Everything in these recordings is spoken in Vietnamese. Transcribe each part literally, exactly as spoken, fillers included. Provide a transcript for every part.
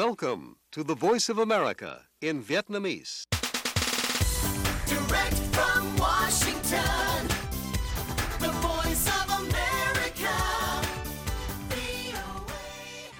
Welcome to the Voice of America in Vietnamese. Direct from Washington, the Voice of America, vê o a.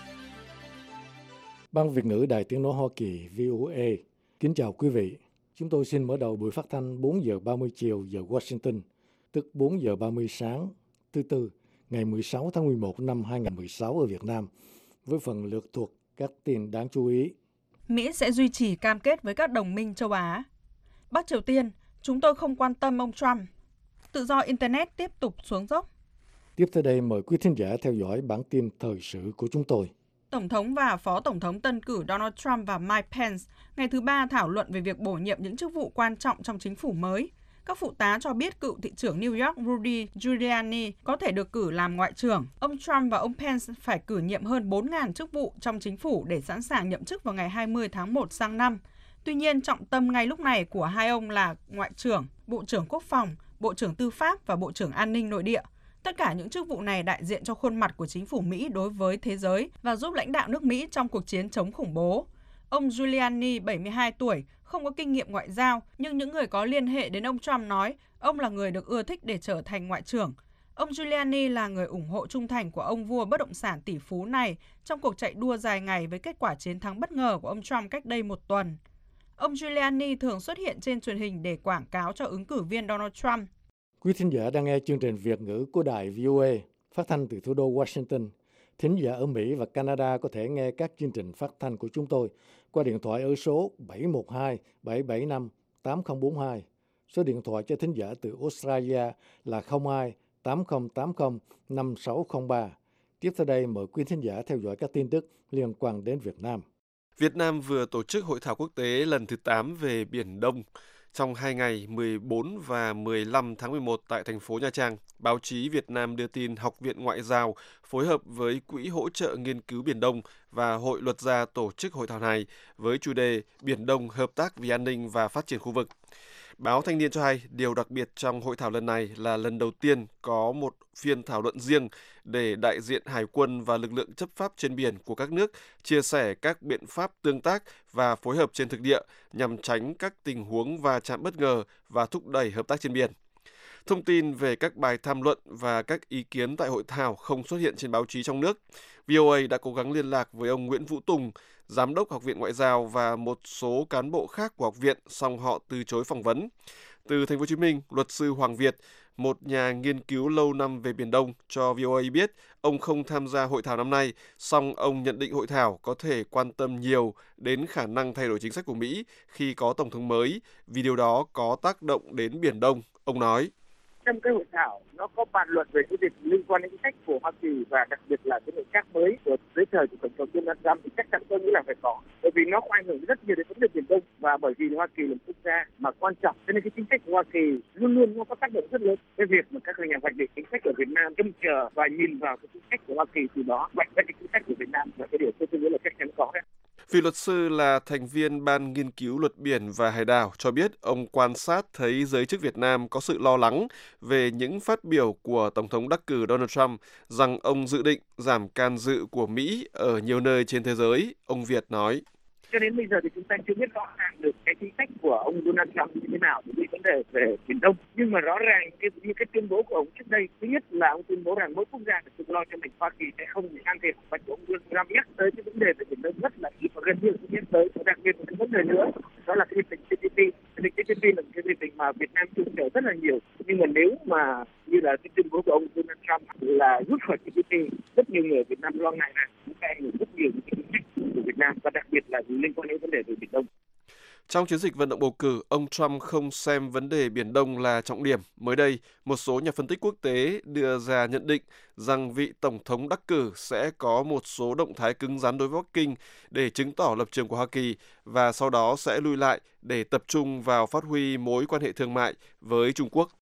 Ban Việt ngữ Đài Tiếng nói Hoa Kỳ vê o a kính chào quý vị. Chúng tôi xin mở đầu buổi phát thanh bốn giờ ba mươi chiều giờ Washington, tức bốn giờ ba mươi sáng thứ Tư, ngày mười sáu tháng mười một năm hai nghìn không trăm mười sáu ở Việt Nam, với phần lược thuộc các tin đáng chú ý. Mỹ sẽ duy trì cam kết với các đồng minh châu Á. Bắc Triều Tiên, chúng tôi không quan tâm ông Trump. Tự do Internet tiếp tục xuống dốc. Tiếp theo đây mời quý thính giả theo dõi bản tin thời sự của chúng tôi. Tổng thống và Phó Tổng thống tân cử Donald Trump và Mike Pence ngày thứ Ba thảo luận về việc bổ nhiệm những chức vụ quan trọng trong chính phủ mới. Các phụ tá cho biết cựu thị trưởng New York Rudy Giuliani có thể được cử làm ngoại trưởng. Ông Trump và ông Pence phải cử nhiệm hơn bốn nghìn chức vụ trong chính phủ để sẵn sàng nhậm chức vào ngày hai mươi tháng một sang năm. Tuy nhiên, trọng tâm ngay lúc này của hai ông là ngoại trưởng, bộ trưởng quốc phòng, bộ trưởng tư pháp và bộ trưởng an ninh nội địa. Tất cả những chức vụ này đại diện cho khuôn mặt của chính phủ Mỹ đối với thế giới và giúp lãnh đạo nước Mỹ trong cuộc chiến chống khủng bố. Ông Giuliani, bảy mươi hai tuổi, không có kinh nghiệm ngoại giao, nhưng những người có liên hệ đến ông Trump nói ông là người được ưa thích để trở thành ngoại trưởng. Ông Giuliani là người ủng hộ trung thành của ông vua bất động sản tỷ phú này trong cuộc chạy đua dài ngày với kết quả chiến thắng bất ngờ của ông Trump cách đây một tuần. Ông Giuliani thường xuất hiện trên truyền hình để quảng cáo cho ứng cử viên Donald Trump. Quý thính giả đang nghe chương trình Việt ngữ của đài vê o a phát thanh từ thủ đô Washington. Thính giả ở Mỹ và Canada có thể nghe các chương trình phát thanh của chúng tôi qua điện thoại ở số bảy một hai bảy bảy năm tám không bốn hai. Số điện thoại cho thính giả từ Australia là không hai tám không tám không năm sáu không ba. Tiếp theo đây mời quý thính giả theo dõi các tin tức liên quan đến Việt Nam. Việt Nam vừa tổ chức hội thảo quốc tế lần thứ tám về Biển Đông. Trong hai ngày mười bốn và mười lăm tháng mười một tại thành phố Nha Trang, báo chí Việt Nam đưa tin Học viện Ngoại giao phối hợp với Quỹ hỗ trợ nghiên cứu Biển Đông và Hội luật gia tổ chức hội thảo này với chủ đề Biển Đông hợp tác vì an ninh và phát triển khu vực. Báo Thanh niên cho hay, điều đặc biệt trong hội thảo lần này là lần đầu tiên có một phiên thảo luận riêng để đại diện Hải quân và lực lượng chấp pháp trên biển của các nước chia sẻ các biện pháp tương tác và phối hợp trên thực địa nhằm tránh các tình huống va chạm bất ngờ và thúc đẩy hợp tác trên biển. Thông tin về các bài tham luận và các ý kiến tại hội thảo không xuất hiện trên báo chí trong nước. vê o a đã cố gắng liên lạc với ông Nguyễn Vũ Tùng, Giám đốc Học viện Ngoại giao và một số cán bộ khác của học viện, song họ từ chối phỏng vấn. Từ Thành phố Hồ Chí Minh, luật sư Hoàng Việt, một nhà nghiên cứu lâu năm về Biển Đông, cho vê o a biết ông không tham gia hội thảo năm nay, song ông nhận định hội thảo có thể quan tâm nhiều đến khả năng thay đổi chính sách của Mỹ khi có tổng thống mới, vì điều đó có tác động đến Biển Đông. Ông nói: Trong cái hội thảo nó có bàn luận về cái việc liên quan đến chính sách của Hoa Kỳ và đặc biệt là cái nội các mới của dưới thời của tổng thống Donald Trump thì chắc chắn tôi nghĩ là phải có, bởi vì nó có ảnh hưởng rất nhiều đến vấn đề Biển Đông và bởi vì Hoa Kỳ là một quốc gia mà quan trọng cho nên cái chính sách của Hoa Kỳ luôn luôn nó có tác động rất lớn. Cái việc mà các nhà hoạch định chính sách ở Việt Nam trông chờ và nhìn vào cái chính sách của Hoa Kỳ từ đó vạch ra cái chính sách của Việt Nam là cái điều tôi nghĩ là chắc chắn có đấy. Vị luật sư là thành viên Ban Nghiên cứu Luật Biển và Hải đảo cho biết ông quan sát thấy giới chức Việt Nam có sự lo lắng về những phát biểu của Tổng thống đắc cử Donald Trump rằng ông dự định giảm can dự của Mỹ ở nhiều nơi trên thế giới. Ông Việt nói: Cho đến bây giờ thì chúng ta chưa biết rõ ràng được cái chính sách của ông Donald Trump như thế nào về vấn đề về Biển Đông. Nhưng mà rõ ràng cái, như cái tuyên bố của ông trước đây, thứ nhất là ông tuyên bố rằng mỗi quốc gia phải tự lo cho mình, Hoa Kỳ sẽ không can thiệp, và ông Donald Trump nhắc tới cái vấn đề về Biển Đông rất là ít và gần như không nhắc tới. Và đặc biệt một cái vấn đề nữa đó là cái hiệp định tê pê pê. Hiệp định tê pê pê là một cái hiệp định mà Việt Nam trông chờ rất là nhiều. Nhưng mà nếu mà như là cái tuyên bố của ông Donald Trump là rút khỏi tê pê pê, rất nhiều người Việt Nam lo ngại rằng cũng sẽ ảnh hưởng rất nhiều những cái chính sách của Việt Nam và đặc biệt là liên quan đến vấn đề về Biển Đông. Trong chiến dịch vận động bầu cử, ông Trump không xem vấn đề Biển Đông là trọng điểm. Mới đây, một số nhà phân tích quốc tế đưa ra nhận định rằng vị Tổng thống đắc cử sẽ có một số động thái cứng rắn đối với Bắc Kinh để chứng tỏ lập trường của Hoa Kỳ và sau đó sẽ lui lại để tập trung vào phát huy mối quan hệ thương mại với Trung Quốc.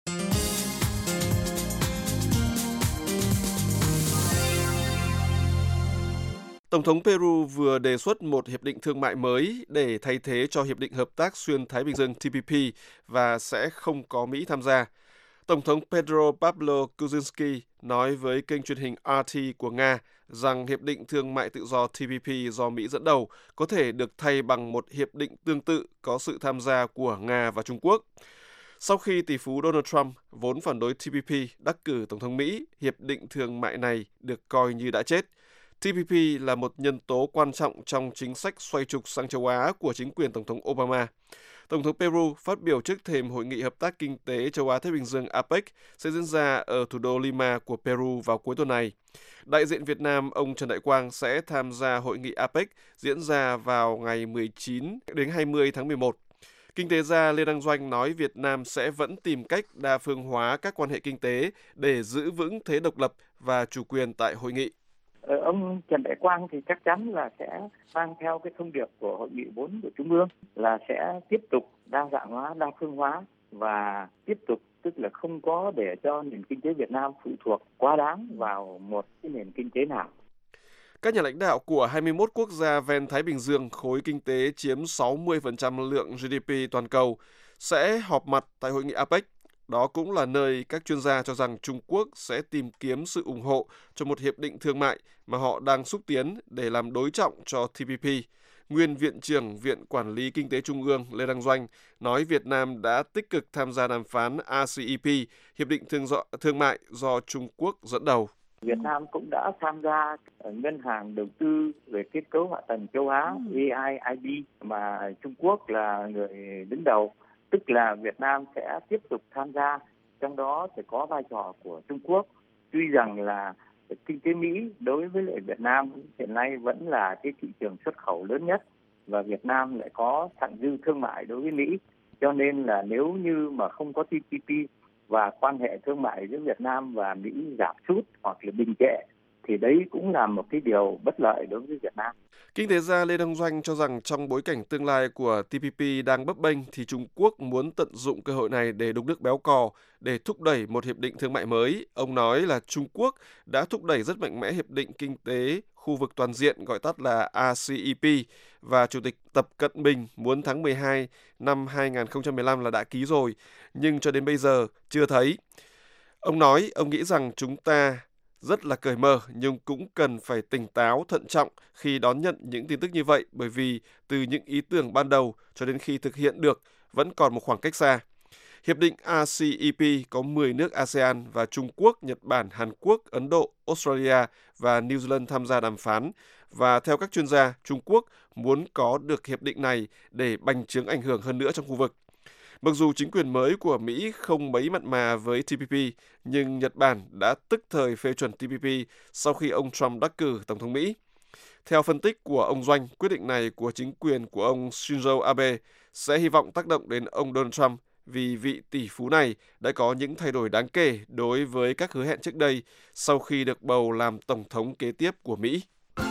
Tổng thống Peru vừa đề xuất một hiệp định thương mại mới để thay thế cho Hiệp định Hợp tác Xuyên Thái Bình Dương T P P và sẽ không có Mỹ tham gia. Tổng thống Pedro Pablo Kuczynski nói với kênh truyền hình R T của Nga rằng Hiệp định Thương mại Tự do T P P do Mỹ dẫn đầu có thể được thay bằng một hiệp định tương tự có sự tham gia của Nga và Trung Quốc. Sau khi tỷ phú Donald Trump, vốn phản đối T P P, đắc cử Tổng thống Mỹ, hiệp định thương mại này được coi như đã chết. T P P là một nhân tố quan trọng trong chính sách xoay trục sang châu Á của chính quyền Tổng thống Obama. Tổng thống Peru phát biểu trước thềm Hội nghị Hợp tác Kinh tế Châu Á-Thái Bình Dương A P E C sẽ diễn ra ở thủ đô Lima của Peru vào cuối tuần này. Đại diện Việt Nam, ông Trần Đại Quang sẽ tham gia Hội nghị A P E C diễn ra vào ngày mười chín đến hai mươi tháng mười một. Kinh tế gia Lê Đăng Doanh nói Việt Nam sẽ vẫn tìm cách đa phương hóa các quan hệ kinh tế để giữ vững thế độc lập và chủ quyền tại hội nghị. Ông Trần Đại Quang thì chắc chắn là sẽ mang theo cái thông điệp của Hội nghị bốn của Trung ương là sẽ tiếp tục đa dạng hóa, đa phương hóa và tiếp tục tức là không có để cho nền kinh tế Việt Nam phụ thuộc quá đáng vào một cái nền kinh tế nào. Các nhà lãnh đạo của hai mươi mốt quốc gia ven Thái Bình Dương, khối kinh tế chiếm sáu mươi phần trăm lượng G D P toàn cầu, sẽ họp mặt tại hội nghị A P E C. Đó cũng là nơi các chuyên gia cho rằng Trung Quốc sẽ tìm kiếm sự ủng hộ cho một hiệp định thương mại mà họ đang xúc tiến để làm đối trọng cho T P P. Nguyên Viện trưởng Viện Quản lý Kinh tế Trung ương Lê Đăng Doanh nói Việt Nam đã tích cực tham gia đàm phán R C E P, hiệp định thương, do, thương mại do Trung Quốc dẫn đầu. Việt Nam cũng đã tham gia ngân hàng đầu tư về kết cấu hạ tầng châu Á A I I B mà Trung Quốc là người đứng đầu, tức là Việt Nam sẽ tiếp tục tham gia, trong đó sẽ có vai trò của Trung Quốc. Tuy rằng là kinh tế Mỹ đối với lại Việt Nam hiện nay vẫn là cái thị trường xuất khẩu lớn nhất và Việt Nam lại có thặng dư thương mại đối với Mỹ, cho nên là nếu như mà không có T P P và quan hệ thương mại giữa Việt Nam và Mỹ giảm sút hoặc là đình trệ thì đấy cũng là một cái điều bất lợi đối với Việt Nam. Kinh tế gia Lê Đăng Doanh cho rằng trong bối cảnh tương lai của T P P đang bấp bênh thì Trung Quốc muốn tận dụng cơ hội này để đục nước béo cò, để thúc đẩy một hiệp định thương mại mới. Ông nói là Trung Quốc đã thúc đẩy rất mạnh mẽ hiệp định kinh tế khu vực toàn diện gọi tắt là R C E P và Chủ tịch Tập Cận Bình muốn tháng mười hai năm hai không một lăm là đã ký rồi, nhưng cho đến bây giờ chưa thấy. Ông nói ông nghĩ rằng chúng ta rất là cởi mở nhưng cũng cần phải tỉnh táo, thận trọng khi đón nhận những tin tức như vậy bởi vì từ những ý tưởng ban đầu cho đến khi thực hiện được vẫn còn một khoảng cách xa. Hiệp định R C E P có mười nước A S E A N và Trung Quốc, Nhật Bản, Hàn Quốc, Ấn Độ, Australia và New Zealand tham gia đàm phán và theo các chuyên gia, Trung Quốc muốn có được hiệp định này để bành trướng ảnh hưởng hơn nữa trong khu vực. Mặc dù chính quyền mới của Mỹ không mấy mặn mà với T P P, nhưng Nhật Bản đã tức thời phê chuẩn T P P sau khi ông Trump đắc cử Tổng thống Mỹ. Theo phân tích của ông Doanh, quyết định này của chính quyền của ông Shinzo Abe sẽ hy vọng tác động đến ông Donald Trump vì vị tỷ phú này đã có những thay đổi đáng kể đối với các hứa hẹn trước đây sau khi được bầu làm Tổng thống kế tiếp của Mỹ.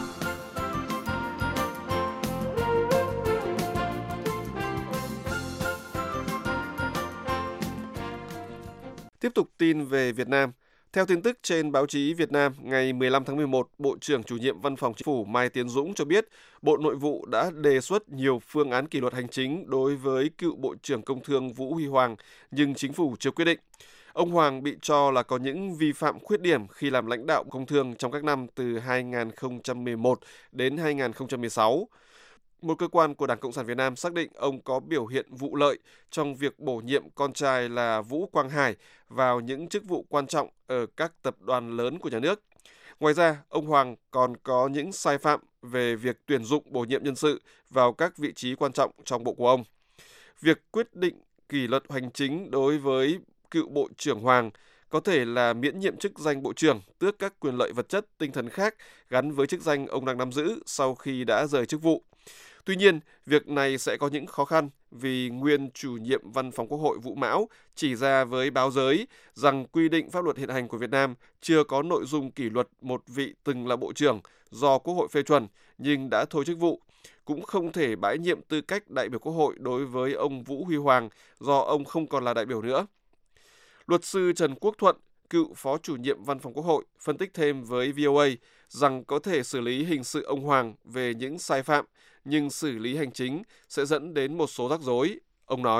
Tiếp tục tin về Việt Nam. Theo tin tức trên báo chí Việt Nam, ngày mười lăm tháng mười một, Bộ trưởng Chủ nhiệm Văn phòng Chính phủ Mai Tiến Dũng cho biết Bộ Nội vụ đã đề xuất nhiều phương án kỷ luật hành chính đối với cựu Bộ trưởng Công Thương Vũ Huy Hoàng, nhưng Chính phủ chưa quyết định. Ông Hoàng bị cho là có những vi phạm khuyết điểm khi làm lãnh đạo Công Thương trong các năm từ hai nghìn không trăm mười một đến hai nghìn không trăm mười sáu. Một cơ quan của Đảng Cộng sản Việt Nam xác định ông có biểu hiện vụ lợi trong việc bổ nhiệm con trai là Vũ Quang Hải vào những chức vụ quan trọng ở các tập đoàn lớn của nhà nước. Ngoài ra, ông Hoàng còn có những sai phạm về việc tuyển dụng bổ nhiệm nhân sự vào các vị trí quan trọng trong bộ của ông. Việc quyết định kỷ luật hành chính đối với cựu Bộ trưởng Hoàng có thể là miễn nhiệm chức danh Bộ trưởng, tước các quyền lợi vật chất, tinh thần khác gắn với chức danh ông đang nắm giữ sau khi đã rời chức vụ. Tuy nhiên, việc này sẽ có những khó khăn vì nguyên chủ nhiệm Văn phòng Quốc hội Vũ Mão chỉ ra với báo giới rằng quy định pháp luật hiện hành của Việt Nam chưa có nội dung kỷ luật một vị từng là Bộ trưởng do Quốc hội phê chuẩn nhưng đã thôi chức vụ, cũng không thể bãi nhiệm tư cách đại biểu Quốc hội đối với ông Vũ Huy Hoàng do ông không còn là đại biểu nữa. Luật sư Trần Quốc Thuận, cựu Phó Chủ nhiệm Văn phòng Quốc hội, phân tích thêm với vê o a rằng có thể xử lý hình sự ông Hoàng về những sai phạm, nhưng xử lý hành chính sẽ dẫn đến một số rắc rối. Ông nói.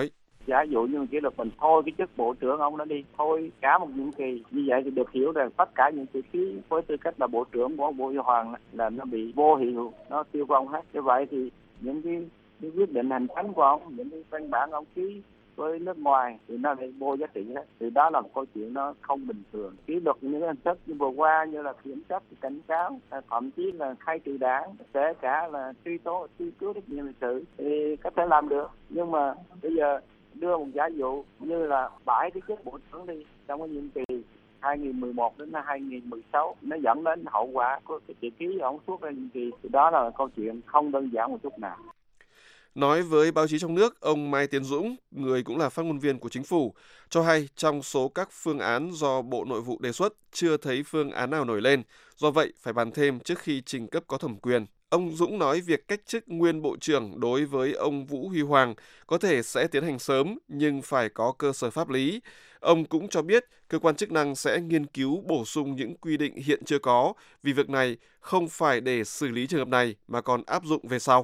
Giả dụ như kỷ luật mình thôi cái chức bộ trưởng ông đó đi, thôi cả một nhiệm kỳ, như vậy thì được hiểu rằng tất cả những chữ ký với tư cách là bộ trưởng của Bộ Huy Hoàng là nó bị vô hiệu, nó tiêu vong hết. Như vậy thì những cái, cái quyết định hành chính của ông, những cái văn bản ông ký với nước ngoài thì nó lại vô giá trị hết. Thì đó là một câu chuyện nó không bình thường. Kỷ luật những cái hình thức như vừa qua như là khiển trách, cảnh cáo, thậm chí là khai trừ đảng, kể cả là truy tố, truy cứu trách nhiệm hình sự thì có thể làm được. Nhưng mà bây giờ đưa một giả dụ như là bãi cái chức bộ trưởng đi trong cái nhiệm kỳ hai nghìn mười một đến hai nghìn mười sáu, nó dẫn đến hậu quả của cái chữ ký ông suốt ra nhiệm kỳ, thì đó là câu chuyện không đơn giản một chút nào. Nói với báo chí trong nước, ông Mai Tiến Dũng, người cũng là phát ngôn viên của chính phủ, cho hay trong số các phương án do Bộ Nội vụ đề xuất chưa thấy phương án nào nổi lên, do vậy phải bàn thêm trước khi trình cấp có thẩm quyền. Ông Dũng nói việc cách chức nguyên Bộ trưởng đối với ông Vũ Huy Hoàng có thể sẽ tiến hành sớm nhưng phải có cơ sở pháp lý. Ông cũng cho biết cơ quan chức năng sẽ nghiên cứu bổ sung những quy định hiện chưa có, vì việc này không phải để xử lý trường hợp này mà còn áp dụng về sau.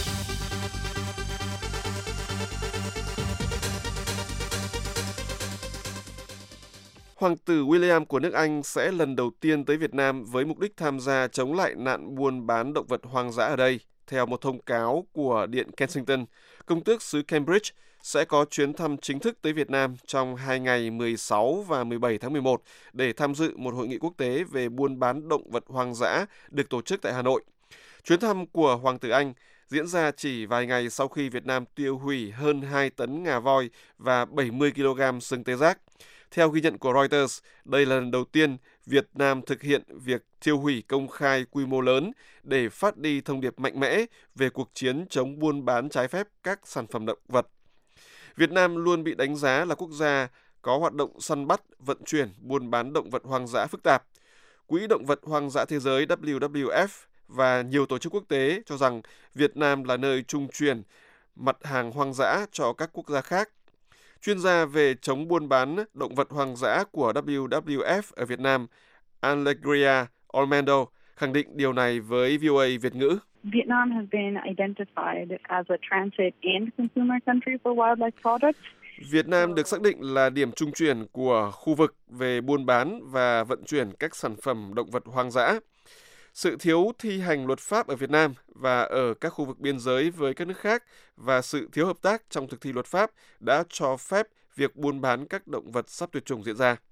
Hoàng tử William của nước Anh sẽ lần đầu tiên tới Việt Nam với mục đích tham gia chống lại nạn buôn bán động vật hoang dã ở đây. Theo một thông cáo của Điện Kensington, công tước xứ Cambridge sẽ có chuyến thăm chính thức tới Việt Nam trong hai ngày mười sáu và mười bảy tháng mười một để tham dự một hội nghị quốc tế về buôn bán động vật hoang dã được tổ chức tại Hà Nội. Chuyến thăm của Hoàng tử Anh diễn ra chỉ vài ngày sau khi Việt Nam tiêu hủy hơn hai tấn ngà voi và bảy mươi ki lô gam sừng tê giác. Theo ghi nhận của Reuters, đây là lần đầu tiên Việt Nam thực hiện việc tiêu hủy công khai quy mô lớn để phát đi thông điệp mạnh mẽ về cuộc chiến chống buôn bán trái phép các sản phẩm động vật. Việt Nam luôn bị đánh giá là quốc gia có hoạt động săn bắt, vận chuyển, buôn bán động vật hoang dã phức tạp. Quỹ Động vật Hoang dã Thế giới W W F và nhiều tổ chức quốc tế cho rằng Việt Nam là nơi trung chuyển mặt hàng hoang dã cho các quốc gia khác. Chuyên gia về chống buôn bán động vật hoang dã của W W F ở Việt Nam, Alegria Orlando, khẳng định điều này với V O A Việt ngữ. Vietnam has been identified as a transit and consumer country for wildlife products. Việt Nam được xác định là điểm trung chuyển của khu vực về buôn bán và vận chuyển các sản phẩm động vật hoang dã. Sự thiếu thi hành luật pháp ở Việt Nam và ở các khu vực biên giới với các nước khác và sự thiếu hợp tác trong thực thi luật pháp đã cho phép việc buôn bán các động vật sắp tuyệt chủng diễn ra.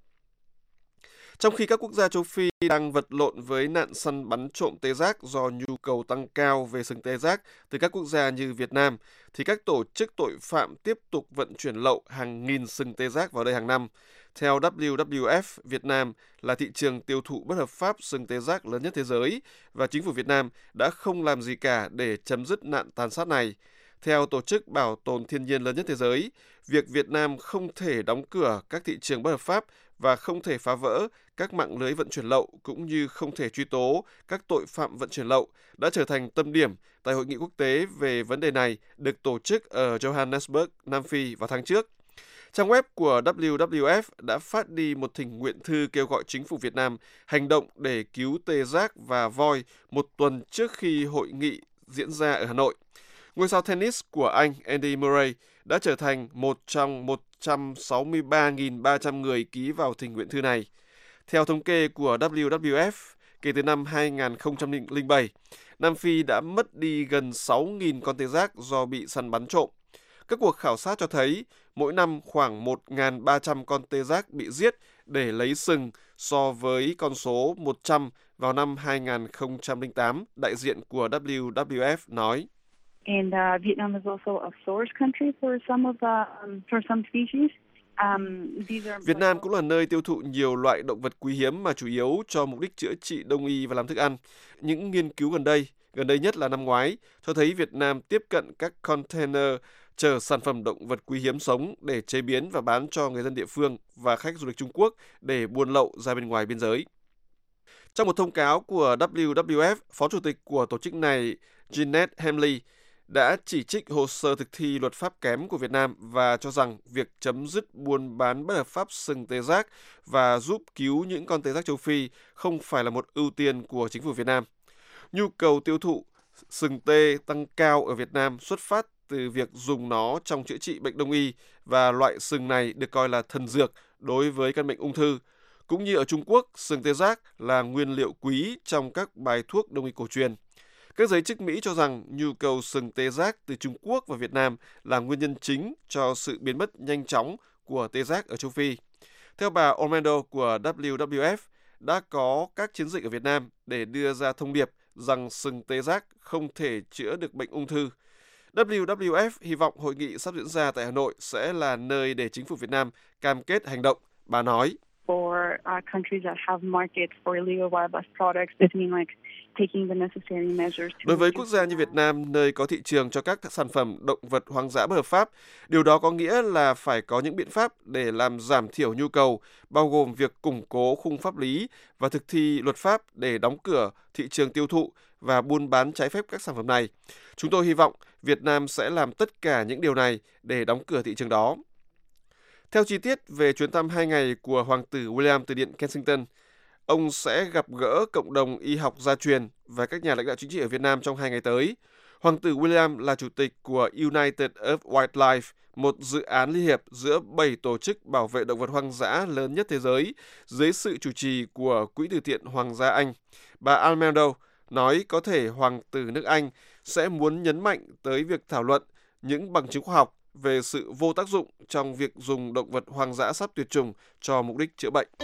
Trong khi các quốc gia châu Phi đang vật lộn với nạn săn bắn trộm tê giác do nhu cầu tăng cao về sừng tê giác từ các quốc gia như Việt Nam, thì các tổ chức tội phạm tiếp tục vận chuyển lậu hàng nghìn sừng tê giác vào đây hàng năm. Theo W W F, Việt Nam là thị trường tiêu thụ bất hợp pháp sừng tê giác lớn nhất thế giới và chính phủ Việt Nam đã không làm gì cả để chấm dứt nạn tàn sát này. Theo Tổ chức Bảo tồn Thiên nhiên lớn nhất thế giới, việc Việt Nam không thể đóng cửa các thị trường bất hợp pháp và không thể phá vỡ các mạng lưới vận chuyển lậu cũng như không thể truy tố các tội phạm vận chuyển lậu đã trở thành tâm điểm tại hội nghị quốc tế về vấn đề này được tổ chức ở Johannesburg, Nam Phi vào tháng trước. Trang web của W W F đã phát đi một thỉnh nguyện thư kêu gọi chính phủ Việt Nam hành động để cứu tê giác và voi một tuần trước khi hội nghị diễn ra ở Hà Nội. Ngôi sao tennis của Anh Andy Murray đã trở thành một trong một trăm sáu mươi ba nghìn ba trăm người ký vào thỉnh nguyện thư này. Theo thống kê của W W F, kể từ năm hai nghìn không trăm lẻ bảy, Nam Phi đã mất đi gần sáu nghìn con tê giác do bị săn bắn trộm. Các cuộc khảo sát cho thấy mỗi năm khoảng một nghìn ba trăm con tê giác bị giết để lấy sừng so với con số một trăm vào năm hai nghìn không trăm lẻ tám, đại diện của W W F nói. And uh, Vietnam is also a source country for some of the, um, for some species. Um, these are Việt Nam cũng là nơi tiêu thụ nhiều loại động vật quý hiếm mà chủ yếu cho mục đích chữa trị đông y và làm thức ăn. Những nghiên cứu gần đây, gần đây nhất là năm ngoái, cho thấy Việt Nam tiếp cận các container chở sản phẩm động vật quý hiếm sống để chế biến và bán cho người dân địa phương và khách du lịch Trung Quốc để buôn lậu ra bên ngoài biên giới. Trong một thông cáo của W W F, Phó Chủ tịch của tổ chức này Jeanette Hamley đã chỉ trích hồ sơ thực thi luật pháp kém của Việt Nam và cho rằng việc chấm dứt buôn bán bất hợp pháp sừng tê giác và giúp cứu những con tê giác châu Phi không phải là một ưu tiên của chính phủ Việt Nam. Nhu cầu tiêu thụ sừng tê tăng cao ở Việt Nam xuất phát từ việc dùng nó trong chữa trị bệnh đông y và loại sừng này được coi là thần dược đối với căn bệnh ung thư. Cũng như ở Trung Quốc, sừng tê giác là nguyên liệu quý trong các bài thuốc đông y cổ truyền. Các giới chức Mỹ cho rằng nhu cầu sừng tê giác từ Trung Quốc và Việt Nam là nguyên nhân chính cho sự biến mất nhanh chóng của tê giác ở châu Phi. Theo bà Orlando của W W F, đã có các chiến dịch ở Việt Nam để đưa ra thông điệp rằng sừng tê giác không thể chữa được bệnh ung thư. W W F hy vọng hội nghị sắp diễn ra tại Hà Nội sẽ là nơi để chính phủ Việt Nam cam kết hành động. Bà nói, For uh, countries that have markets for illegal wildlife products, this means like taking the necessary measures to đối với quốc gia như Việt Nam, nơi có thị trường cho các sản phẩm động vật hoang dã bất hợp pháp, điều đó có nghĩa là phải có những biện pháp để làm giảm thiểu nhu cầu, bao gồm việc củng cố khung pháp lý và thực thi luật pháp để đóng cửa thị trường tiêu thụ và buôn bán trái phép các sản phẩm này. Chúng tôi hy vọng Việt Nam sẽ làm tất cả những điều này để đóng cửa thị trường đó. Theo chi tiết về chuyến thăm hai ngày của Hoàng tử William từ Điện Kensington, ông sẽ gặp gỡ cộng đồng y học gia truyền và các nhà lãnh đạo chính trị ở Việt Nam trong hai ngày tới. Hoàng tử William là chủ tịch của United Earth Wildlife, một dự án liên hiệp giữa bảy tổ chức bảo vệ động vật hoang dã lớn nhất thế giới, dưới sự chủ trì của Quỹ từ thiện Hoàng gia Anh. Bà Almendo nói có thể Hoàng tử nước Anh sẽ muốn nhấn mạnh tới việc thảo luận những bằng chứng khoa học về sự vô tác dụng trong việc dùng động vật hoang dã sắp tuyệt chủng cho mục đích chữa bệnh.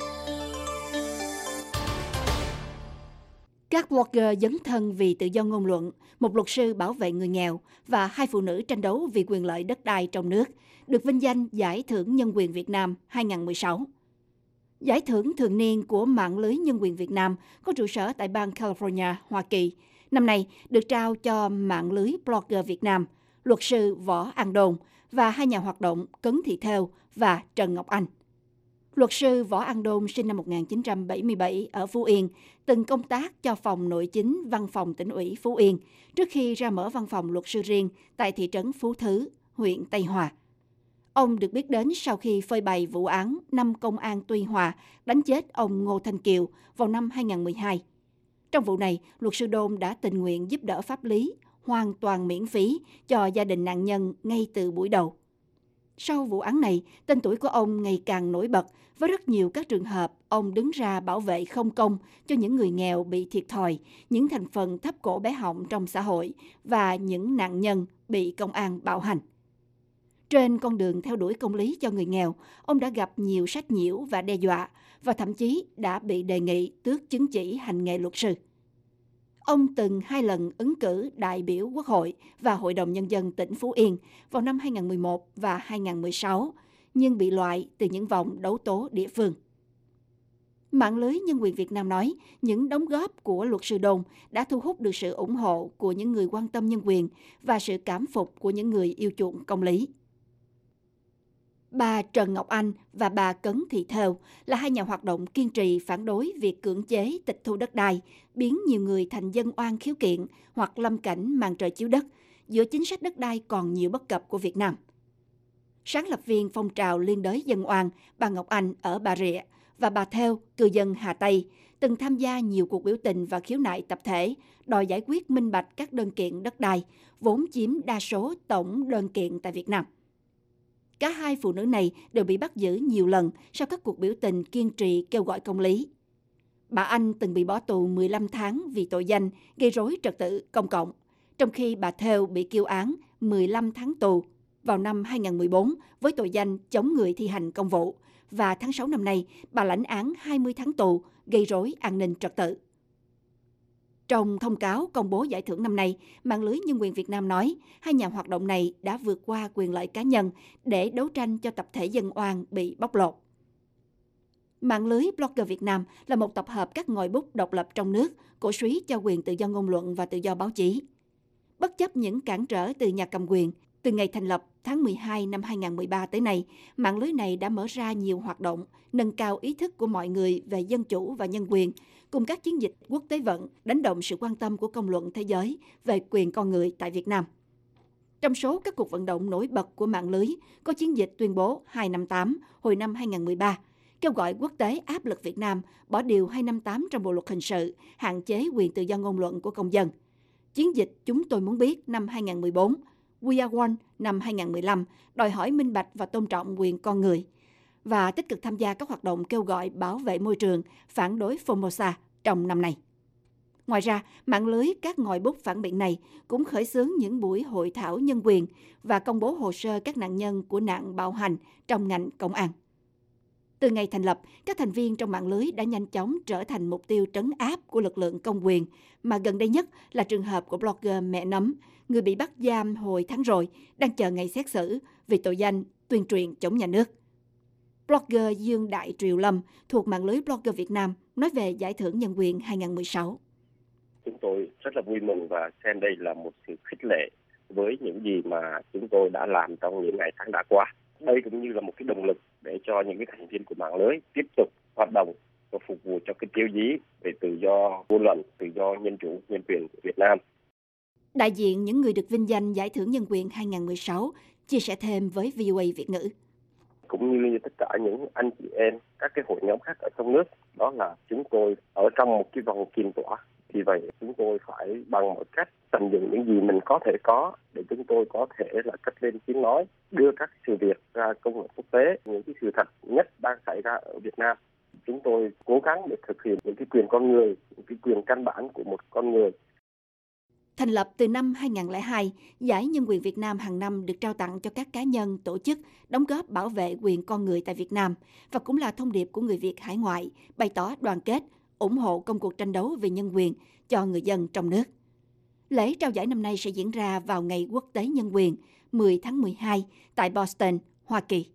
Các blogger dấn thân vì tự do ngôn luận, một luật sư bảo vệ người nghèo và hai phụ nữ tranh đấu vì quyền lợi đất đai trong nước được vinh danh Giải thưởng Nhân quyền Việt Nam hai không một sáu. Giải thưởng thường niên của Mạng lưới Nhân quyền Việt Nam có trụ sở tại bang California, Hoa Kỳ, năm nay được trao cho Mạng lưới Blogger Việt Nam, luật sư Võ An Đôn và hai nhà hoạt động Cấn Thị Thêu và Trần Ngọc Anh. Luật sư Võ An Đôn sinh năm một nghìn chín trăm bảy mươi bảy ở Phú Yên, từng công tác cho phòng nội chính văn phòng tỉnh ủy Phú Yên trước khi ra mở văn phòng luật sư riêng tại thị trấn Phú Thứ, huyện Tây Hòa. Ông được biết đến sau khi phơi bày vụ án năm công an Tuy Hòa đánh chết ông Ngô Thanh Kiều vào năm hai không một hai. Trong vụ này, luật sư Đôn đã tình nguyện giúp đỡ pháp lý hoàn toàn miễn phí cho gia đình nạn nhân ngay từ buổi đầu. Sau vụ án này, tên tuổi của ông ngày càng nổi bật với rất nhiều các trường hợp ông đứng ra bảo vệ không công cho những người nghèo bị thiệt thòi, những thành phần thấp cổ bé họng trong xã hội và những nạn nhân bị công an bạo hành. Trên con đường theo đuổi công lý cho người nghèo, ông đã gặp nhiều sách nhiễu và đe dọa và thậm chí đã bị đề nghị tước chứng chỉ hành nghề luật sư. Ông từng hai lần ứng cử đại biểu Quốc hội và Hội đồng Nhân dân tỉnh Phú Yên vào năm hai không một một và hai không một sáu, nhưng bị loại từ những vòng đấu tố địa phương. Mạng lưới Nhân quyền Việt Nam nói những đóng góp của luật sư Đôn đã thu hút được sự ủng hộ của những người quan tâm nhân quyền và sự cảm phục của những người yêu chuộng công lý. Bà Trần Ngọc Anh và bà Cấn Thị Thêu là hai nhà hoạt động kiên trì phản đối việc cưỡng chế tịch thu đất đai, biến nhiều người thành dân oan khiếu kiện hoặc lâm cảnh màn trời chiếu đất giữa chính sách đất đai còn nhiều bất cập của Việt Nam. Sáng lập viên phong trào liên đới dân oan, bà Ngọc Anh ở Bà Rịa và bà Thêu, cư dân Hà Tây, từng tham gia nhiều cuộc biểu tình và khiếu nại tập thể, đòi giải quyết minh bạch các đơn kiện đất đai, vốn chiếm đa số tổng đơn kiện tại Việt Nam. Cả hai phụ nữ này đều bị bắt giữ nhiều lần sau các cuộc biểu tình kiên trì kêu gọi công lý. Bà Anh từng bị bỏ tù mười lăm tháng vì tội danh gây rối trật tự công cộng, trong khi bà Thêu bị kêu án mười lăm tháng tù vào năm hai không một bốn với tội danh chống người thi hành công vụ, và tháng sáu năm nay bà lãnh án hai mươi tháng tù gây rối an ninh trật tự. Trong thông cáo công bố giải thưởng năm nay, Mạng lưới Nhân quyền Việt Nam nói hai nhà hoạt động này đã vượt qua quyền lợi cá nhân để đấu tranh cho tập thể dân oan bị bóc lột. Mạng lưới Blogger Việt Nam là một tập hợp các ngòi bút độc lập trong nước, cổ súy cho quyền tự do ngôn luận và tự do báo chí. Bất chấp những cản trở từ nhà cầm quyền, từ ngày thành lập tháng mười hai năm hai không một ba tới nay, mạng lưới này đã mở ra nhiều hoạt động, nâng cao ý thức của mọi người về dân chủ và nhân quyền, cùng các chiến dịch quốc tế vận đánh động sự quan tâm của công luận thế giới về quyền con người tại Việt Nam. Trong số các cuộc vận động nổi bật của mạng lưới, có chiến dịch tuyên bố hai năm tám hồi năm hai không một ba, kêu gọi quốc tế áp lực Việt Nam bỏ điều hai năm tám trong Bộ luật hình sự, hạn chế quyền tự do ngôn luận của công dân. Chiến dịch Chúng tôi muốn biết năm hai không một bốn, We Are One năm hai không một lăm, đòi hỏi minh bạch và tôn trọng quyền con người, và tích cực tham gia các hoạt động kêu gọi bảo vệ môi trường, phản đối Formosa trong năm nay. Ngoài ra, mạng lưới các ngòi bút phản biện này cũng khởi xướng những buổi hội thảo nhân quyền và công bố hồ sơ các nạn nhân của nạn bạo hành trong ngành công an. Từ ngày thành lập, các thành viên trong mạng lưới đã nhanh chóng trở thành mục tiêu trấn áp của lực lượng công quyền, mà gần đây nhất là trường hợp của blogger Mẹ Nấm, người bị bắt giam hồi tháng rồi, đang chờ ngày xét xử vì tội danh tuyên truyền chống nhà nước. Blogger Dương Đại Triều Lâm thuộc mạng lưới blogger Việt Nam nói về giải thưởng nhân quyền hai không một sáu. Chúng tôi rất là vui mừng và xem đây là một sự khích lệ với những gì mà chúng tôi đã làm trong những ngày tháng đã qua. Đây cũng như là một cái động lực để cho những cái thành viên của mạng lưới tiếp tục hoạt động và phục vụ cho cái tiêu chí về tự do ngôn luận, tự do nhân chủ, nhân quyền của Việt Nam. Đại diện những người được vinh danh giải thưởng nhân quyền hai không một sáu chia sẻ thêm với vê o a Việt ngữ. Cũng như tất cả những anh chị em, các cái hội nhóm khác ở trong nước, đó là chúng tôi ở trong một cái vòng kiềm tỏa. Vì vậy chúng tôi phải bằng mọi cách tận dụng những gì mình có thể có để chúng tôi có thể là cất lên tiếng nói, đưa các sự việc ra công luận quốc tế, những cái sự thật nhất đang xảy ra ở Việt Nam. Chúng tôi cố gắng để thực hiện những cái quyền con người, những cái quyền căn bản của một con người. Thành lập từ năm hai không không hai, Giải Nhân quyền Việt Nam hàng năm được trao tặng cho các cá nhân, tổ chức đóng góp bảo vệ quyền con người tại Việt Nam, và cũng là thông điệp của người Việt hải ngoại bày tỏ đoàn kết, ủng hộ công cuộc tranh đấu vì nhân quyền cho người dân trong nước. Lễ trao giải năm nay sẽ diễn ra vào ngày Quốc tế Nhân quyền mười tháng mười hai tại Boston, Hoa Kỳ.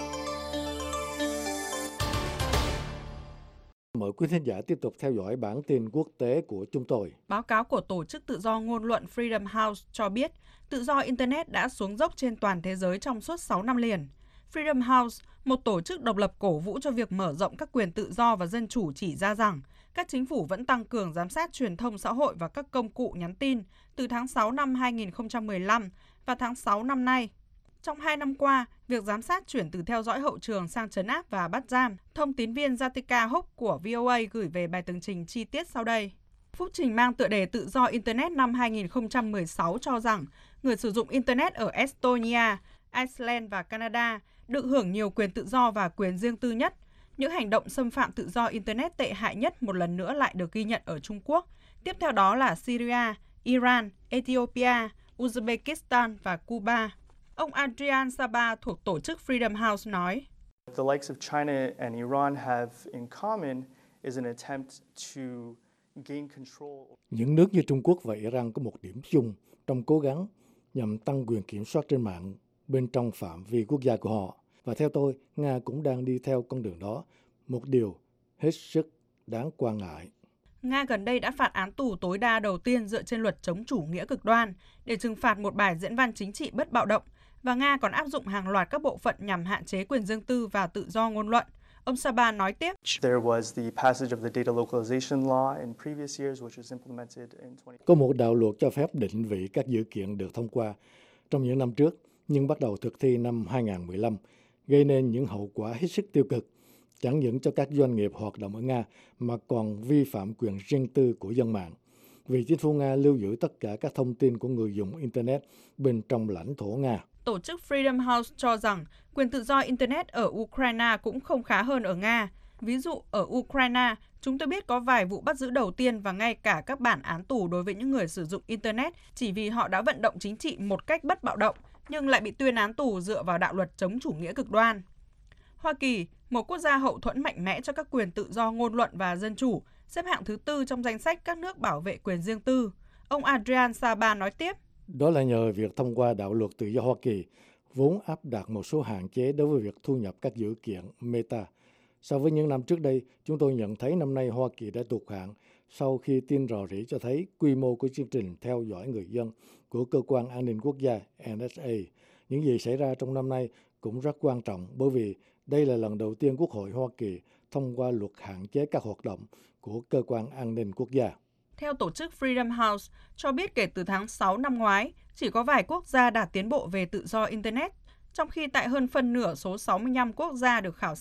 Mời quý thính giả tiếp tục theo dõi bản tin quốc tế của chúng tôi. Báo cáo của Tổ chức Tự do Ngôn luận Freedom House cho biết tự do Internet đã xuống dốc trên toàn thế giới trong suốt sáu năm liền. Freedom House, một tổ chức độc lập cổ vũ cho việc mở rộng các quyền tự do và dân chủ, chỉ ra rằng các chính phủ vẫn tăng cường giám sát truyền thông xã hội và các công cụ nhắn tin từ tháng sáu năm hai nghìn không trăm mười lăm và tháng sáu năm nay. Trong hai năm qua, việc giám sát chuyển từ theo dõi hậu trường sang trấn áp và bắt giam. Thông tín viên Jatika Hook của vê o a gửi về bài tường trình chi tiết sau đây. Phúc trình mang tựa đề Tự do Internet năm hai nghìn không trăm mười sáu cho rằng người sử dụng Internet ở Estonia, Iceland và Canada được hưởng nhiều quyền tự do và quyền riêng tư nhất. Những hành động xâm phạm tự do Internet tệ hại nhất một lần nữa lại được ghi nhận ở Trung Quốc. Tiếp theo đó là Syria, Iran, Ethiopia, Uzbekistan và Cuba. Ông Adrian Saba thuộc tổ chức Freedom House nói, The likes of China and Iran have in common is an attempt to gain control. Những nước như Trung Quốc và Iran có một điểm chung trong cố gắng nhằm tăng quyền kiểm soát trên mạng bên trong phạm vi quốc gia của họ. Và theo tôi, Nga cũng đang đi theo con đường đó, một điều hết sức đáng quan ngại. Nga gần đây đã phạt án tù tối đa đầu tiên dựa trên luật chống chủ nghĩa cực đoan để trừng phạt một bài diễn văn chính trị bất bạo động, và Nga còn áp dụng hàng loạt các bộ phận nhằm hạn chế quyền riêng tư và tự do ngôn luận. Ông Saba nói tiếp, có một đạo luật cho phép định vị các dữ kiện được thông qua trong những năm trước, nhưng bắt đầu thực thi năm hai nghìn không trăm mười lăm, gây nên những hậu quả hết sức tiêu cực, chẳng những cho các doanh nghiệp hoạt động ở Nga mà còn vi phạm quyền riêng tư của dân mạng. Vì chính phủ Nga lưu giữ tất cả các thông tin của người dùng Internet bên trong lãnh thổ Nga. Tổ chức Freedom House cho rằng quyền tự do Internet ở Ukraine cũng không khá hơn ở Nga. Ví dụ, ở Ukraine, chúng tôi biết có vài vụ bắt giữ đầu tiên và ngay cả các bản án tù đối với những người sử dụng Internet chỉ vì họ đã vận động chính trị một cách bất bạo động, nhưng lại bị tuyên án tù dựa vào đạo luật chống chủ nghĩa cực đoan. Hoa Kỳ, một quốc gia hậu thuẫn mạnh mẽ cho các quyền tự do ngôn luận và dân chủ, xếp hạng thứ tư trong danh sách các nước bảo vệ quyền riêng tư. Ông Adrian Saba nói tiếp, đó là nhờ việc thông qua đạo luật tự do Hoa Kỳ, vốn áp đặt một số hạn chế đối với việc thu nhập các dữ kiện Meta. So với những năm trước đây, chúng tôi nhận thấy năm nay Hoa Kỳ đã tụt hạng sau khi tin rò rỉ cho thấy quy mô của chương trình theo dõi người dân của Cơ quan An ninh Quốc gia N S A. Những gì xảy ra trong năm nay cũng rất quan trọng bởi vì đây là lần đầu tiên Quốc hội Hoa Kỳ thông qua luật hạn chế các hoạt động của Cơ quan An ninh Quốc gia. Theo tổ chức Freedom House cho biết kể từ tháng sáu năm ngoái, chỉ có vài quốc gia đạt tiến bộ về tự do Internet, trong khi tại hơn phân nửa số sáu mươi lăm quốc gia được khảo sát,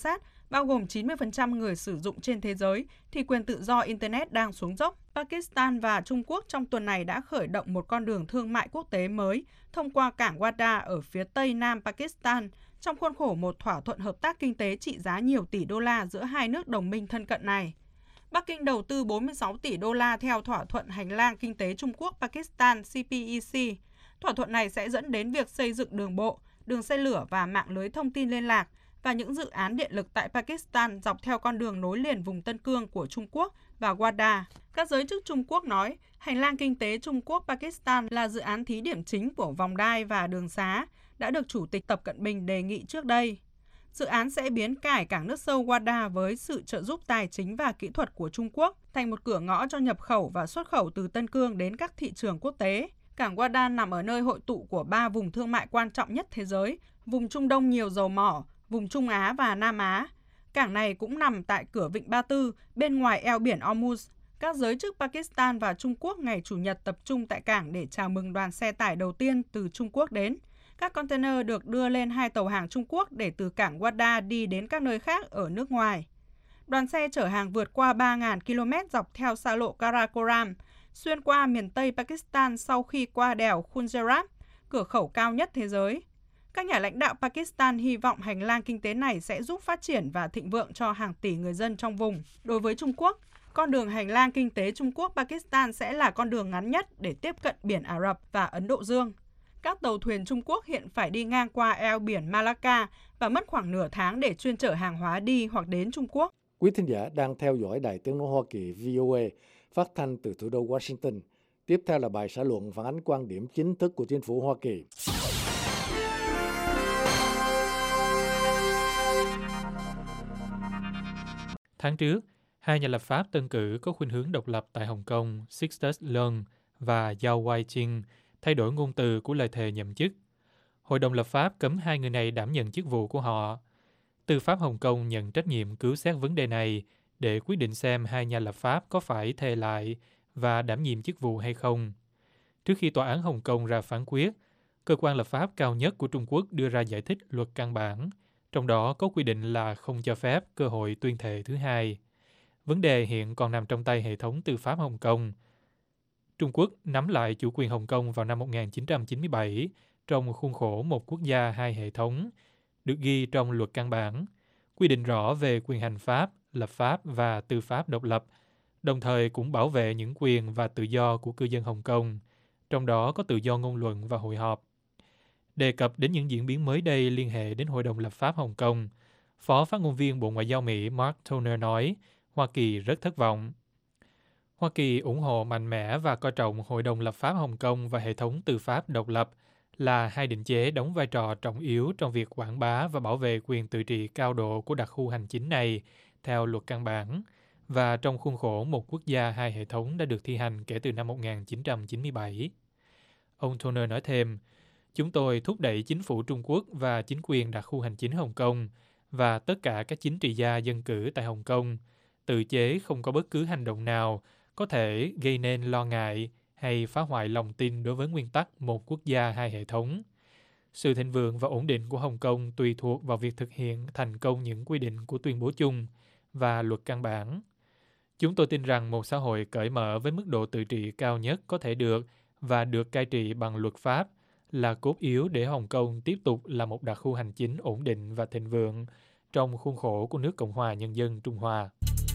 bao gồm chín mươi phần trăm người sử dụng trên thế giới, thì quyền tự do Internet đang xuống dốc. Pakistan và Trung Quốc trong tuần này đã khởi động một con đường thương mại quốc tế mới thông qua cảng Gwadar ở phía tây nam Pakistan, trong khuôn khổ một thỏa thuận hợp tác kinh tế trị giá nhiều tỷ đô la giữa hai nước đồng minh thân cận này. Bắc Kinh đầu tư bốn mươi sáu tỷ đô la theo thỏa thuận hành lang kinh tế Trung Quốc-Pakistan C P E C. Thỏa thuận này sẽ dẫn đến việc xây dựng đường bộ, đường xe lửa và mạng lưới thông tin liên lạc và những dự án điện lực tại Pakistan dọc theo con đường nối liền vùng Tân Cương của Trung Quốc và Gwadar. Các giới chức Trung Quốc nói, hành lang kinh tế Trung Quốc-Pakistan là dự án thí điểm chính của vòng đai và đường xá, đã được Chủ tịch Tập Cận Bình đề nghị trước đây. Dự án sẽ biến cảng cảng nước sâu Gwadar với sự trợ giúp tài chính và kỹ thuật của Trung Quốc thành một cửa ngõ cho nhập khẩu và xuất khẩu từ Tân Cương đến các thị trường quốc tế. Cảng Gwadar nằm ở nơi hội tụ của ba vùng thương mại quan trọng nhất thế giới, vùng Trung Đông nhiều dầu mỏ, vùng Trung Á và Nam Á. Cảng này cũng nằm tại cửa Vịnh Ba Tư, bên ngoài eo biển Hormuz. Các giới chức Pakistan và Trung Quốc ngày Chủ nhật tập trung tại cảng để chào mừng đoàn xe tải đầu tiên từ Trung Quốc đến. Các container được đưa lên hai tàu hàng Trung Quốc để từ cảng Gwadar đi đến các nơi khác ở nước ngoài. Đoàn xe chở hàng vượt qua ba nghìn ki lô mét dọc theo xa lộ Karakoram, xuyên qua miền Tây Pakistan sau khi qua đèo Khunjerab, cửa khẩu cao nhất thế giới. Các nhà lãnh đạo Pakistan hy vọng hành lang kinh tế này sẽ giúp phát triển và thịnh vượng cho hàng tỷ người dân trong vùng. Đối với Trung Quốc, con đường hành lang kinh tế Trung Quốc-Pakistan sẽ là con đường ngắn nhất để tiếp cận biển Ả Rập và Ấn Độ Dương. Các tàu thuyền Trung Quốc hiện phải đi ngang qua eo biển Malacca và mất khoảng nửa tháng để chuyên chở hàng hóa đi hoặc đến Trung Quốc. Quý thính giả đang theo dõi Đài Tiếng nói Hoa Kỳ V O A phát thanh từ thủ đô Washington. Tiếp theo là bài xã luận phản ánh quan điểm chính thức của chính phủ Hoa Kỳ. Tháng trước, hai nhà lập pháp tân cử có khuynh hướng độc lập tại Hồng Kông, Sixtus Leung và Zhao Wai-ching, thay đổi ngôn từ của lời thề nhậm chức. Hội đồng lập pháp cấm hai người này đảm nhận chức vụ của họ. Tư pháp Hồng Kông nhận trách nhiệm cứu xét vấn đề này để quyết định xem hai nhà lập pháp có phải thề lại và đảm nhiệm chức vụ hay không. Trước khi Tòa án Hồng Kông ra phán quyết, cơ quan lập pháp cao nhất của Trung Quốc đưa ra giải thích luật căn bản, trong đó có quy định là không cho phép cơ hội tuyên thệ thứ hai. Vấn đề hiện còn nằm trong tay hệ thống tư pháp Hồng Kông. Trung Quốc nắm lại chủ quyền Hồng Kông vào năm một nghìn chín trăm chín mươi bảy trong khuôn khổ một quốc gia hai hệ thống, được ghi trong luật căn bản, quy định rõ về quyền hành pháp, lập pháp và tư pháp độc lập, đồng thời cũng bảo vệ những quyền và tự do của cư dân Hồng Kông, trong đó có tự do ngôn luận và hội họp. Đề cập đến những diễn biến mới đây liên hệ đến Hội đồng lập pháp Hồng Kông, Phó phát ngôn viên Bộ Ngoại giao Mỹ Mark Toner nói, Hoa Kỳ rất thất vọng. Hoa Kỳ ủng hộ mạnh mẽ và coi trọng Hội đồng lập pháp Hồng Kông và hệ thống tư pháp độc lập là hai định chế đóng vai trò trọng yếu trong việc quảng bá và bảo vệ quyền tự trị cao độ của đặc khu hành chính này theo luật căn bản và trong khuôn khổ một quốc gia hai hệ thống đã được thi hành kể từ năm một nghìn chín trăm chín mươi bảy. Ông Toner nói thêm, chúng tôi thúc đẩy chính phủ Trung Quốc và chính quyền đặc khu hành chính Hồng Kông và tất cả các chính trị gia dân cử tại Hồng Kông tự chế không có bất cứ hành động nào có thể gây nên lo ngại hay phá hoại lòng tin đối với nguyên tắc một quốc gia hai hệ thống. Sự thịnh vượng và ổn định của Hồng Kông tùy thuộc vào việc thực hiện thành công những quy định của tuyên bố chung và luật căn bản. Chúng tôi tin rằng một xã hội cởi mở với mức độ tự trị cao nhất có thể được và được cai trị bằng luật pháp là cốt yếu để Hồng Kông tiếp tục là một đặc khu hành chính ổn định và thịnh vượng trong khuôn khổ của nước Cộng hòa Nhân dân Trung Hoa.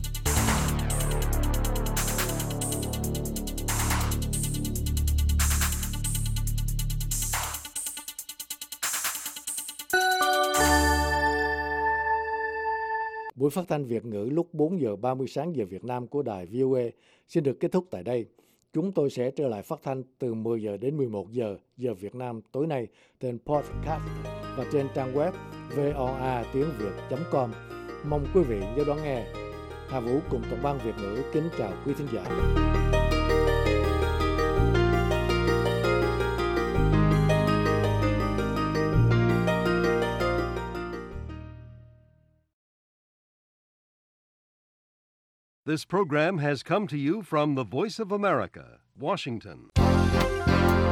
Buổi phát thanh Việt ngữ lúc bốn giờ ba mươi sáng giờ Việt Nam của đài V O A xin được kết thúc tại đây. Chúng tôi sẽ trở lại phát thanh từ mười giờ đến mười một giờ giờ Việt Nam tối nay trên podcast và trên trang web voa tiếng việt chấm com. Mong quý vị nhớ đón nghe. Hà Vũ cùng tổng ban Việt ngữ kính chào quý thính giả. This program has come to you from the Voice of America, Washington.